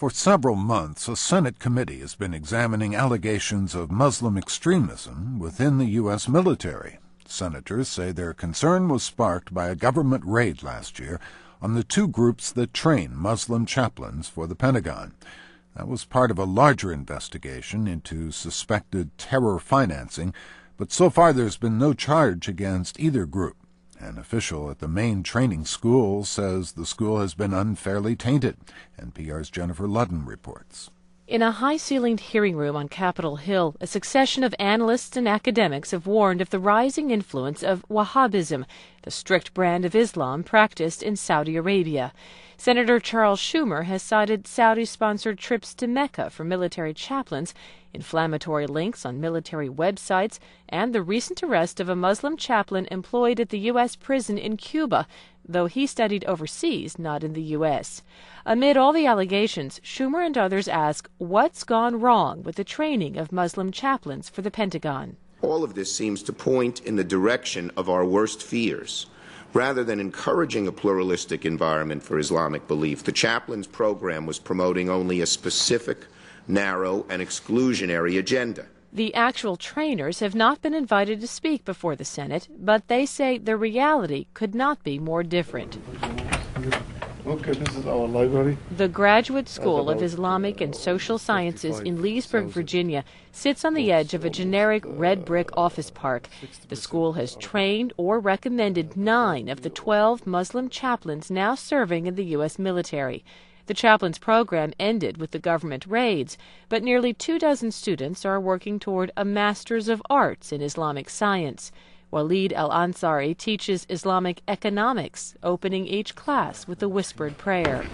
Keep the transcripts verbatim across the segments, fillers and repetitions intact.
For several months, a Senate committee has been examining allegations of Muslim extremism within the U S military. Senators say their concern was sparked by a government raid last year on the two groups that train Muslim chaplains for the Pentagon. That was part of a larger investigation into suspected terror financing, but so far there's been no charge against either group. An official at the main training school says the school has been unfairly tainted. N P R's Jennifer Ludden reports. In a high-ceilinged hearing room on Capitol Hill, a succession of analysts and academics have warned of the rising influence of Wahhabism, the strict brand of Islam practiced in Saudi Arabia. Senator Charles Schumer has cited Saudi-sponsored trips to Mecca for military chaplains, inflammatory links on military websites, and the recent arrest of a Muslim chaplain employed at the U S prison in Cuba, though he studied overseas, not in the U S Amid all the allegations, Schumer and others ask what's gone wrong with the training of Muslim chaplains for the Pentagon. All of this seems to point in the direction of our worst fears. Rather than encouraging a pluralistic environment for Islamic belief, the chaplains program was promoting only a specific, narrow, and exclusionary agenda. The actual trainers have not been invited to speak before the Senate, but they say the reality could not be more different. Okay, this is our library. The Graduate School of Islamic and Social Sciences in Leesburg, Virginia, sits on the edge of a generic red brick office park. The school has trained or recommended nine of the twelve Muslim chaplains now serving in the U S military. The chaplains program ended with the government raids, but nearly two dozen students are working toward a Master's of Arts in Islamic Science. Walid Al-Ansari teaches Islamic economics, opening each class with a whispered prayer.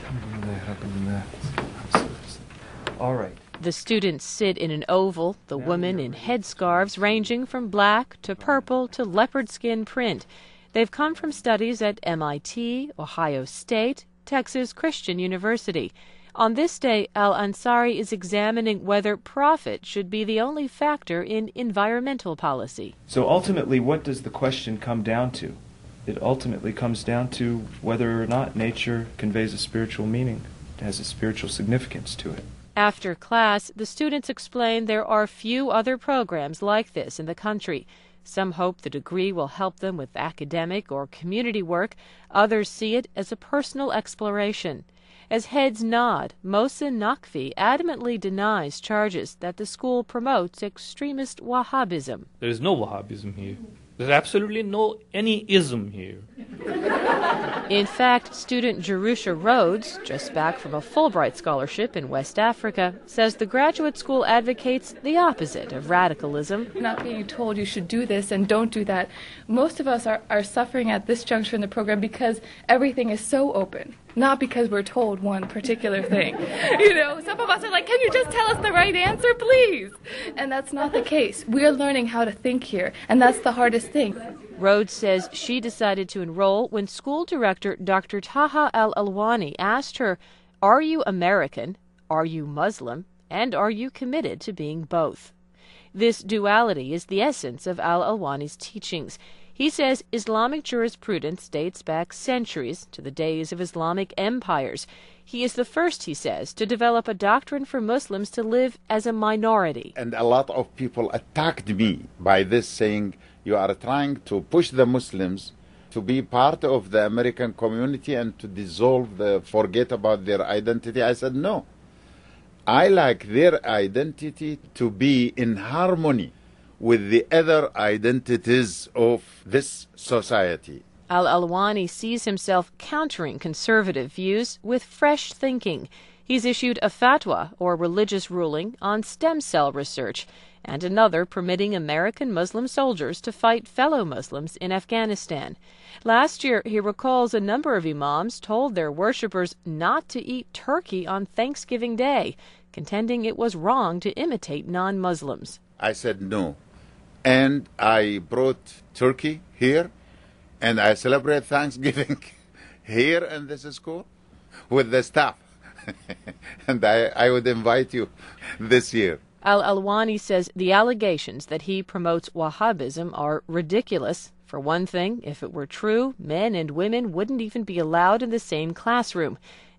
All right. The students sit in an oval, the women in headscarves ranging from black to purple to leopard skin print. They've come from studies at M I T, Ohio State, Texas Christian University. On this day, Al-Ansari is examining whether profit should be the only factor in environmental policy. So ultimately, what does the question come down to? It ultimately comes down to whether or not nature conveys a spiritual meaning, has a spiritual significance to it. After class, the students explain there are few other programs like this in the country. Some hope the degree will help them with academic or community work. Others see it as a personal exploration. As heads nod, Mohsen Naqvi adamantly denies charges that the school promotes extremist Wahhabism. There is no Wahhabism here. There's absolutely no any ism here. In fact, student Jerusha Rhodes, just back from a Fulbright scholarship in West Africa, says the graduate school advocates the opposite of radicalism. Not being told you should do this and don't do that. Most of us are, are suffering at this juncture in the program because everything is so open. Not because we're told one particular thing. You know, some of us are like, can you just tell us the right answer, please? And that's not the case. We're learning how to think here, and that's the hardest thing. Rhodes says she decided to enroll when school director Doctor Taha Al-Alwani asked her, are you American, are you Muslim, and are you committed to being both? This duality is the essence of Al-Alwani's teachings. He says Islamic jurisprudence dates back centuries to the days of Islamic empires. He is the first, he says, to develop a doctrine for Muslims to live as a minority. And a lot of people attacked me by this, saying, you are trying to push the Muslims to be part of the American community and to dissolve, the, forget about their identity. I said, no. I like their identity to be in harmony with the other identities of this society. Al-Alwani sees himself countering conservative views with fresh thinking. He's issued a fatwa, or religious ruling, on stem cell research, and another permitting American Muslim soldiers to fight fellow Muslims in Afghanistan. Last year, he recalls a number of imams told their worshippers not to eat turkey on Thanksgiving Day, contending it was wrong to imitate non-Muslims. I said no. And I brought turkey here, and I celebrate Thanksgiving here in this school with the staff. And I, I would invite you this year. Al-Alwani says the allegations that he promotes Wahhabism are ridiculous. For one thing, if it were true, men and women wouldn't even be allowed in the same classroom.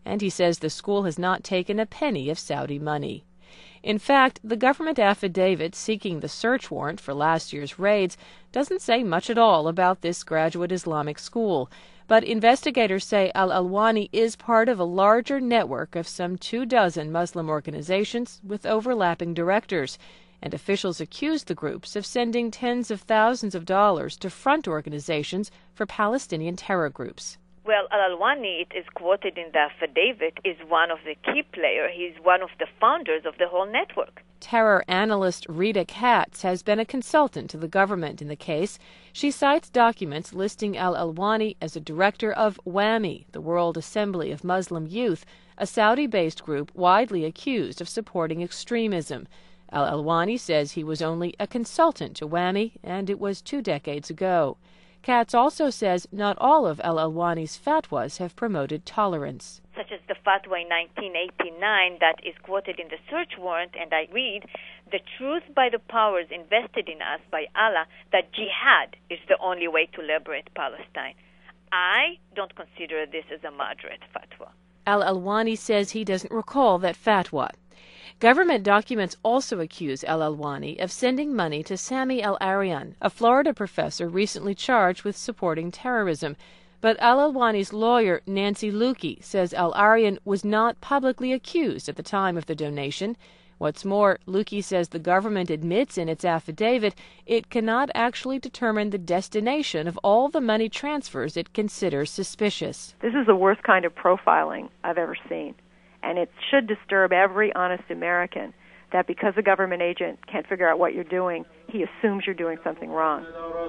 and he says the school has not taken a penny of Saudi money. In fact, the government affidavit seeking the search warrant for last year's raids doesn't say much at all about this graduate Islamic school, but investigators say Al-Alwani is part of a larger network of some two dozen Muslim organizations with overlapping directors, and officials accuse the groups of sending tens of thousands of dollars to front organizations for Palestinian terror groups. Well, Al-Alwani, it is quoted in the affidavit, is one of the key players. He's one of the founders of the whole network. Terror analyst Rita Katz has been a consultant to the government in the case. She cites documents listing Al-Alwani as a director of WAMI, the World Assembly of Muslim Youth, a Saudi-based group widely accused of supporting extremism. Al-Alwani says he was only a consultant to WAMI, and it was two decades ago. Katz also says not all of Al-Alwani's fatwas have promoted tolerance. Such as the fatwa in nineteen eighty-nine that is quoted in the search warrant, and I read, "The truth by the powers invested in us by Allah that jihad is the only way to liberate Palestine." I don't consider this as a moderate fatwa. Al-Alwani says he doesn't recall that fatwa. Government documents also accuse Al-Alwani of sending money to Sami Al-Arian, a Florida professor recently charged with supporting terrorism. But Al-Alwani's lawyer, Nancy Lukey, says Al-Arian was not publicly accused at the time of the donation. What's more, Lukey says the government admits in its affidavit it cannot actually determine the destination of all the money transfers it considers suspicious. This is the worst kind of profiling I've ever seen. And it should disturb every honest American that because a government agent can't figure out what you're doing, he assumes you're doing something wrong.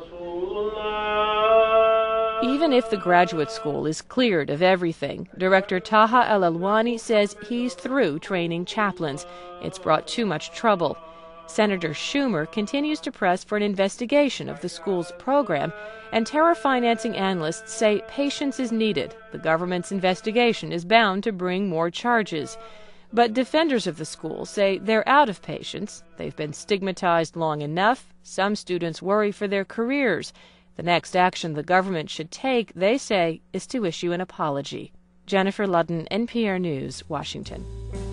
Even if the graduate school is cleared of everything, Director Taha Al-Alwani says he's through training chaplains. It's brought too much trouble. Senator Schumer continues to press for an investigation of the school's program, and terror financing analysts say patience is needed. The government's investigation is bound to bring more charges. But defenders of the school say they're out of patience. They've been stigmatized long enough. Some students worry for their careers. The next action the government should take, they say, is to issue an apology. Jennifer Ludden, N P R News, Washington.